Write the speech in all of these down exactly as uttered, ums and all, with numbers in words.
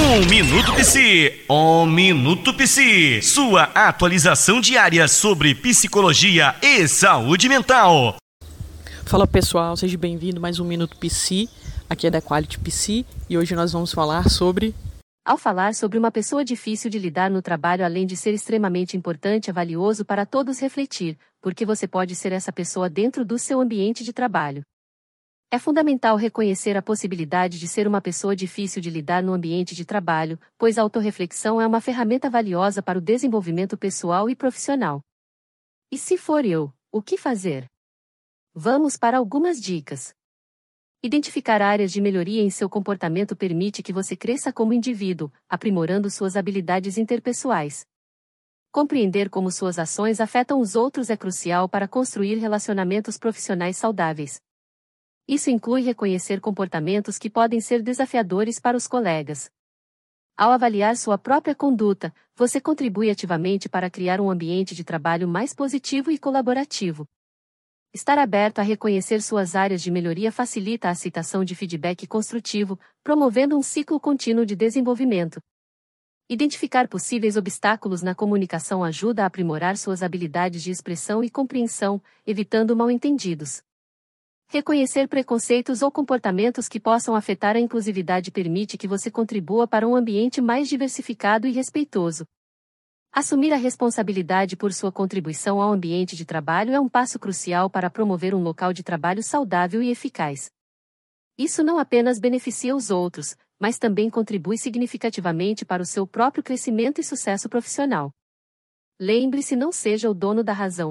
Um Minuto Psi, um Minuto Psi, sua atualização diária sobre psicologia e saúde mental. Fala pessoal, seja bem-vindo a mais um Minuto Psi, aqui é da Quality Psi e hoje nós vamos falar sobre... Ao falar sobre uma pessoa difícil de lidar no trabalho, além de ser extremamente importante, é valioso para todos refletir, porque você pode ser essa pessoa dentro do seu ambiente de trabalho. É fundamental reconhecer a possibilidade de ser uma pessoa difícil de lidar no ambiente de trabalho, pois a autorreflexão é uma ferramenta valiosa para o desenvolvimento pessoal e profissional. E se for eu, o que fazer? Vamos para algumas dicas. Identificar áreas de melhoria em seu comportamento permite que você cresça como indivíduo, aprimorando suas habilidades interpessoais. Compreender como suas ações afetam os outros é crucial para construir relacionamentos profissionais saudáveis. Isso inclui reconhecer comportamentos que podem ser desafiadores para os colegas. Ao avaliar sua própria conduta, você contribui ativamente para criar um ambiente de trabalho mais positivo e colaborativo. Estar aberto a reconhecer suas áreas de melhoria facilita a aceitação de feedback construtivo, promovendo um ciclo contínuo de desenvolvimento. Identificar possíveis obstáculos na comunicação ajuda a aprimorar suas habilidades de expressão e compreensão, evitando mal-entendidos. Reconhecer preconceitos ou comportamentos que possam afetar a inclusividade permite que você contribua para um ambiente mais diversificado e respeitoso. Assumir a responsabilidade por sua contribuição ao ambiente de trabalho é um passo crucial para promover um local de trabalho saudável e eficaz. Isso não apenas beneficia os outros, mas também contribui significativamente para o seu próprio crescimento e sucesso profissional. Lembre-se, não seja o dono da razão.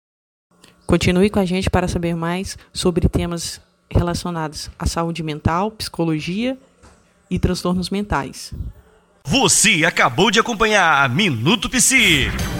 Continue com a gente para saber mais sobre temas relacionados à saúde mental, psicologia e transtornos mentais. Você acabou de acompanhar Minuto Psi.